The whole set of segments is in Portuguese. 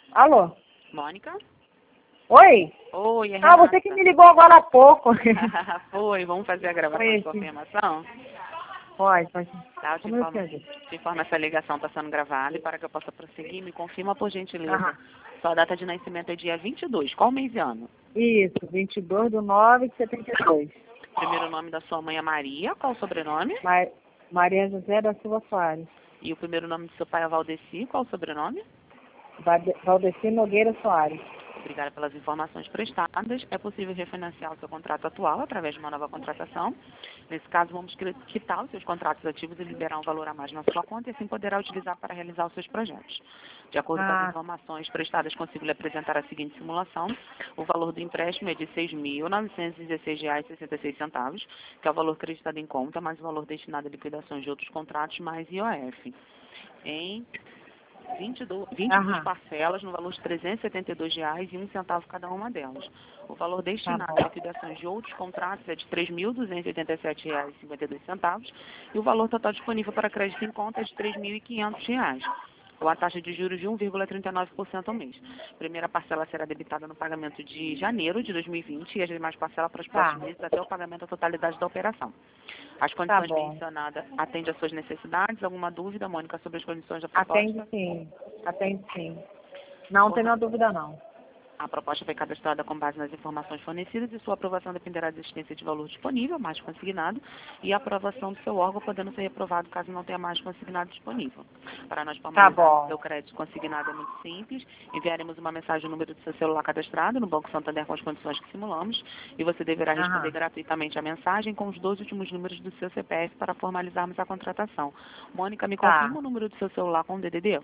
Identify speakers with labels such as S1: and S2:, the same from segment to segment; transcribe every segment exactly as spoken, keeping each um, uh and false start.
S1: Alô?
S2: Mônica?
S1: Oi?
S2: Oi, é
S1: Ah,
S2: Renata.
S1: você que me ligou agora há pouco.
S2: Foi, vamos fazer a gravação
S1: Foi
S2: de
S1: esse.
S2: confirmação?
S1: Pode, pode.
S2: Tá, eu te
S1: Como eu
S2: informo,
S1: quero.
S2: te informo essa ligação está sendo gravada e para que eu possa prosseguir, me confirma por gentileza.
S1: Aham.
S2: Sua data de nascimento é dia vinte e dois, qual mês e ano?
S1: Isso, vinte e dois de nove de setenta e dois.
S2: Primeiro nome da sua mãe é Maria, qual o sobrenome?
S1: Ma Maria José da Silva Soares.
S2: E o primeiro nome do seu pai é Valdeci, qual o sobrenome?
S1: Vade- Valdeci Nogueira Soares.
S2: Obrigada pelas informações prestadas. É possível refinanciar o seu contrato atual através de uma nova contratação. Nesse caso, vamos quitar os seus contratos ativos e liberar um valor a mais na sua conta e assim poderá utilizar para realizar os seus projetos. De acordo com
S1: Ah.
S2: as informações prestadas, consigo lhe apresentar a seguinte simulação. O valor do empréstimo é de seis mil novecentos e dezesseis reais e sessenta e seis centavos, que é o valor acreditado em conta, mais o valor destinado à liquidação de outros contratos, mais I O F. Em vinte e duas, vinte e duas
S1: Aham.
S2: parcelas no valor de trezentos e setenta e dois reais e um centavo cada uma delas. O valor
S1: Tá
S2: destinado
S1: bom.
S2: à liquidação de outros contratos é de três mil duzentos e oitenta e sete reais e cinquenta e dois centavos e o valor total disponível para crédito em conta é de três mil e quinhentos reais, com a taxa de juros de um vírgula trinta e nove por cento ao mês. A primeira parcela será debitada no pagamento de janeiro de dois mil e vinte e as demais parcelas para os
S1: Tá.
S2: próximos meses até o pagamento da totalidade da operação. As
S1: Tá
S2: condições
S1: bom.
S2: mencionadas atendem às suas necessidades? Alguma dúvida, Mônica, sobre as condições da proposta?
S1: Atende sim. Atende sim. Não tem nenhuma dúvida não.
S2: A proposta foi cadastrada com base nas informações fornecidas e sua aprovação dependerá da existência de valor disponível, mais consignado, e a aprovação do seu órgão, podendo ser reprovado caso não tenha mais consignado disponível. Para nós
S1: Tá
S2: formalizarmos
S1: bom.
S2: seu crédito consignado é muito simples. Enviaremos uma mensagem no número do seu celular cadastrado no Banco Santander com as condições que simulamos e você deverá responder
S1: Aham.
S2: gratuitamente a mensagem com os dois últimos números do seu C P F para formalizarmos a contratação. Mônica, me
S1: Tá.
S2: confirma o número do seu celular com o D D D?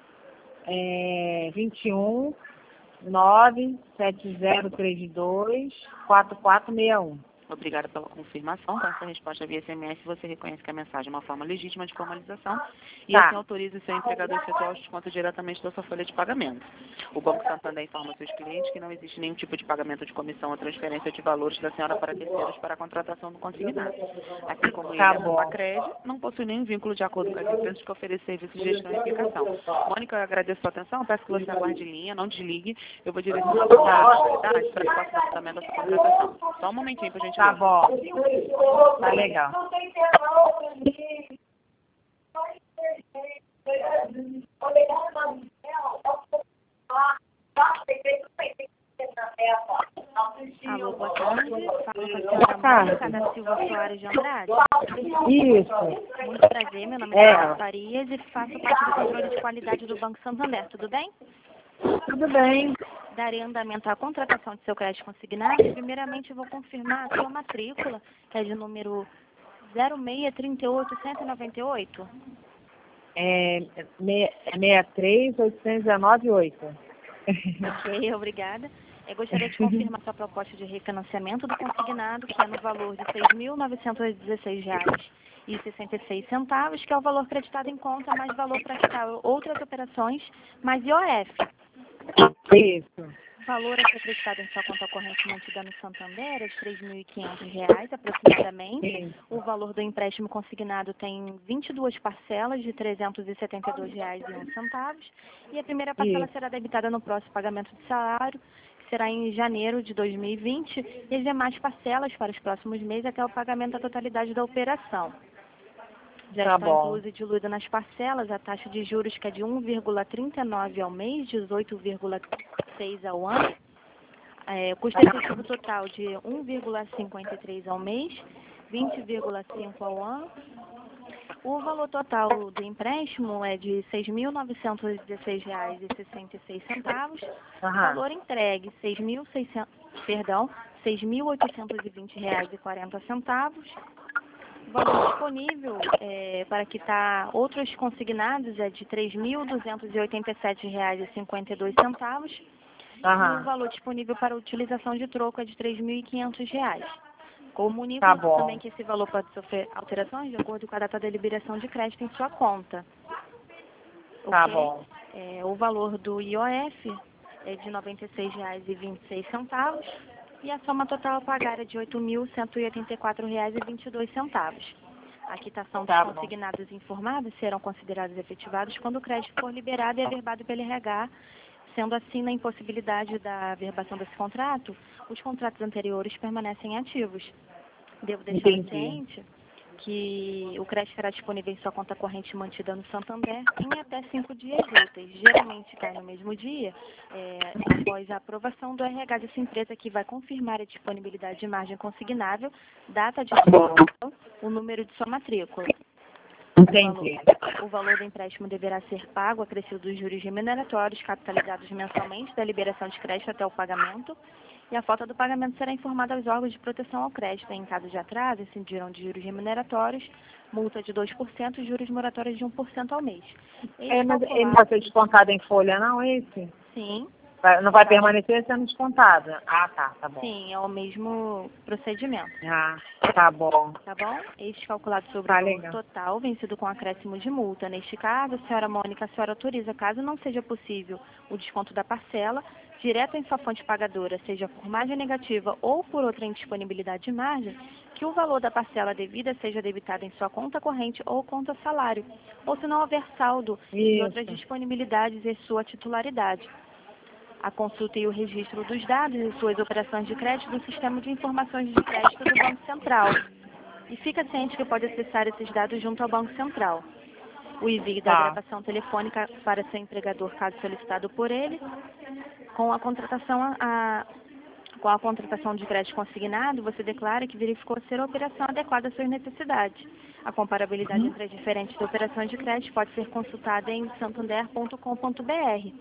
S1: É vinte e um, nove, sete zero três dois, quatro quatro seis um.
S2: Obrigada pela confirmação. Com essa resposta via S M S, você reconhece que a mensagem é uma forma legítima de formalização e
S1: Tá.
S2: assim autoriza o seu empregador a efetuar o desconto diretamente da sua folha de pagamento. O Banco Santander informa seus clientes que não existe nenhum tipo de pagamento de comissão ou transferência de valores da senhora para terceiros para a contratação do consignado. Assim como ele
S1: Tá
S2: é
S1: bom.
S2: uma crédito, não possui nenhum vínculo de acordo com as empresas que oferecem serviços de gestão e aplicação. Mônica, eu agradeço a sua atenção, peço que você aguarde em linha, não desligue. Eu vou direcionar para a autoridade para que possa dar andamento da sua contratação. Só um momentinho, por gentileza.
S1: Tá bom. Tá legal.
S3: Alô, boa tarde. Falo com a senhora
S1: tarde.
S3: Mônica da Silva Soares de Andrade.
S1: Isso.
S3: Muito prazer, meu nome é
S1: É.
S3: Carlos Farias e faço parte do controle de qualidade do Banco Santander. Tudo bem?
S1: Tudo bem.
S3: Darei andamento à contratação de seu crédito consignado. Primeiramente, eu vou confirmar a sua matrícula, que é de número zero seis três oito um nove oito.
S1: É seis três oito um nove oito.
S3: Ok, obrigada. Eu gostaria de confirmar sua proposta de refinanciamento do consignado, que é no valor de seis mil novecentos e dezesseis reais e sessenta e seis centavos, que é o valor creditado em conta, mais valor para quitar outras operações, mais I O F.
S1: Isso.
S3: O valor a ser acreditado em sua conta corrente mantida no Santander é de três mil e quinhentos reais aproximadamente.
S1: Sim.
S3: O valor do empréstimo consignado tem vinte e duas parcelas de trezentos e setenta e dois reais e um centavos. E a primeira parcela
S1: Isso.
S3: será debitada no próximo pagamento de salário, que será em janeiro de dois mil e vinte, e as demais parcelas para os próximos meses até o pagamento da totalidade da operação. Já
S1: Tá
S3: está
S1: bom.
S3: inclusa e diluída nas parcelas a taxa de juros, que é de um vírgula trinta e nove ao mês, dezoito vírgula seis ao ano. É, custo efetivo total de um vírgula cinquenta e três ao mês, vinte vírgula cinco ao ano. O valor total do empréstimo é de seis mil novecentos e dezesseis reais e sessenta e seis centavos.
S1: Aham.
S3: Valor entregue seis mil e seiscentos, perdão, seis mil oitocentos e vinte reais e quarenta centavos. O valor disponível é, para quitar outros consignados é de três mil duzentos e oitenta e sete reais e cinquenta e dois centavos. E o
S1: Aham.
S3: valor disponível para utilização de troco é de três mil e quinhentos reais. Comunico
S1: Tá bom.
S3: também que esse valor pode sofrer alterações de acordo com a data da liberação de crédito em sua conta.
S1: Tá
S3: Ok?
S1: bom.
S3: É, o valor do I O F é de noventa e seis reais e vinte e seis centavos e a soma total a pagar é de oito mil cento e oitenta e quatro reais e vinte e dois centavos. A quitação dos
S1: Tá bom.
S3: consignados informados serão considerados efetivados quando o crédito for liberado e averbado pelo R H, Sendo assim, na impossibilidade da averbação desse contrato, os contratos anteriores permanecem ativos. Devo deixar
S1: Entendi.
S3: ciente que o crédito será disponível em sua conta corrente mantida no Santander em até cinco dias úteis. Geralmente cai no mesmo dia, é, após a aprovação do R H dessa empresa, que vai confirmar a disponibilidade de margem consignável, data de expiração, o número de sua matrícula.
S1: Entendi.
S3: O valor, o valor do empréstimo deverá ser pago acrescido dos juros remuneratórios capitalizados mensalmente da liberação de crédito até o pagamento, e a falta do pagamento será informada aos órgãos de proteção ao crédito. Em caso de atraso, incidirão de juros remuneratórios, multa de dois por cento e juros moratórios de um por cento ao mês.
S1: É, mas ele não vai ser descontado em folha, não, esse?
S3: Sim.
S1: Vai- Não vai permanecer sendo descontado? Ah, tá, tá bom.
S3: Sim, é o mesmo procedimento.
S1: Ah, tá bom.
S3: Tá bom? Este calculado sobre
S1: Tá
S3: o valor
S1: legal.
S3: total, vencido com acréscimo de multa. Neste caso, a senhora Mônica, a senhora autoriza, caso não seja possível o desconto da parcela, direto em sua fonte pagadora, seja por margem negativa ou por outra indisponibilidade de margem, que o valor da parcela devida seja debitado em sua conta corrente ou conta salário, ou se não houver saldo em
S1: Isso.
S3: outras disponibilidades em sua titularidade. A consulta e o registro dos dados e suas operações de crédito do Sistema de Informações de Crédito do Banco Central. E fica ciente que pode acessar esses dados junto ao Banco Central. O envio da
S1: Tá.
S3: gravação telefônica para seu empregador, caso solicitado por ele, com a contratação a, a- com a contratação de crédito consignado, você declara que verificou ser a operação adequada às suas necessidades. A comparabilidade entre as diferentes operações de crédito pode ser consultada em santander ponto com ponto br.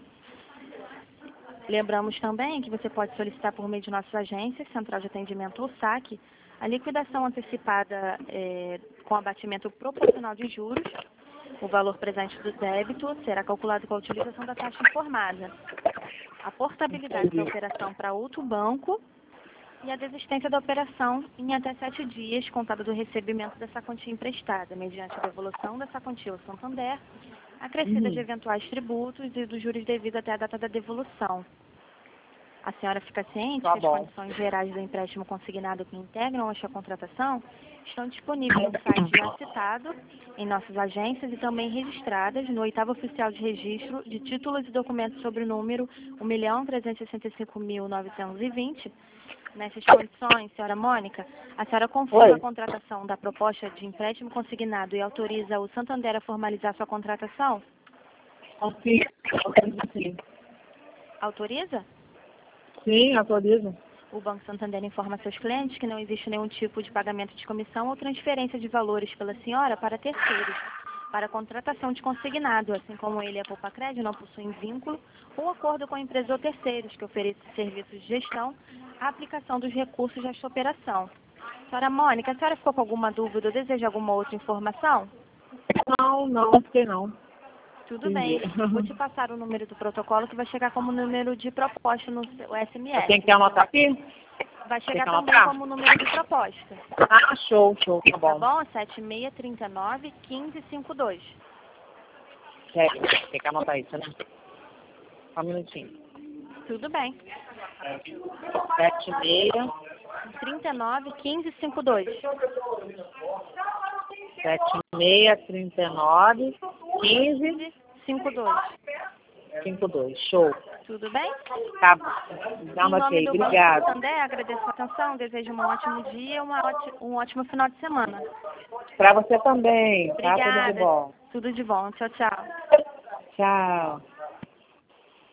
S3: Lembramos também que você pode solicitar por meio de nossas agências, Central de Atendimento ou SAC, a liquidação antecipada eh, com abatimento proporcional de juros. O valor presente do débito será calculado com a utilização da taxa informada. A portabilidade da operação para outro banco e a desistência da operação em até sete dias, contado do recebimento dessa quantia emprestada, mediante a devolução dessa quantia ao Santander, acrescida de eventuais tributos e dos juros devidos até a data da devolução. A senhora fica ciente
S1: Tá
S3: que as
S1: bom.
S3: condições gerais do empréstimo consignado que integram esta contratação estão disponíveis no site já citado, em nossas agências e também registradas no oitavo oficial de registro de títulos e documentos sobre o número um milhão trezentos e sessenta e cinco mil novecentos e vinte. Nessas condições, senhora Mônica, a senhora confirma
S1: Oi.
S3: a contratação da proposta de empréstimo consignado e autoriza o Santander a formalizar sua contratação?
S1: Sim, sim.
S3: Autoriza?
S1: Sim, autorizo.
S3: O Banco Santander informa seus clientes que não existe nenhum tipo de pagamento de comissão ou transferência de valores pela senhora para terceiros, para contratação de consignado, assim como ele e a Poupa-Crédito não possuem vínculo ou acordo com a empresa ou terceiros que ofereçam serviços de gestão à aplicação dos recursos desta operação. Senhora Mônica, a senhora ficou com alguma dúvida ou deseja alguma outra informação?
S1: Não, não, porque não.
S3: Tudo bem. Vou te passar o número do protocolo que vai chegar como número de proposta no seu S M S.
S1: Tem que anotar aqui?
S3: Vai
S1: Tem
S3: chegar
S1: que
S3: também
S1: anotar?
S3: como número de proposta.
S1: Ah, show, show, tá
S3: Tá
S1: bom.
S3: bom? sete seis três nove, um cinco cinco dois.
S1: É, tem que anotar isso, né? Só um minutinho.
S3: Tudo bem.
S1: Sete, meia,
S3: trinta e nove, quinze, cinquenta e dois.
S1: sete, meia, trinta e nove, quinze,
S3: cinquenta e dois.
S1: cinquenta e dois. Show.
S3: Tudo bem?
S1: Tá,
S3: Em
S1: dá uma
S3: nome
S1: ok,
S3: do Banco
S1: obrigada.
S3: Santander, agradeço a atenção, desejo um ótimo dia e uma óti- um ótimo final de semana.
S1: Pra você também, tá? Tudo de
S3: Obrigada.
S1: bom.
S3: Tudo de bom. Tchau, tchau.
S1: Tchau.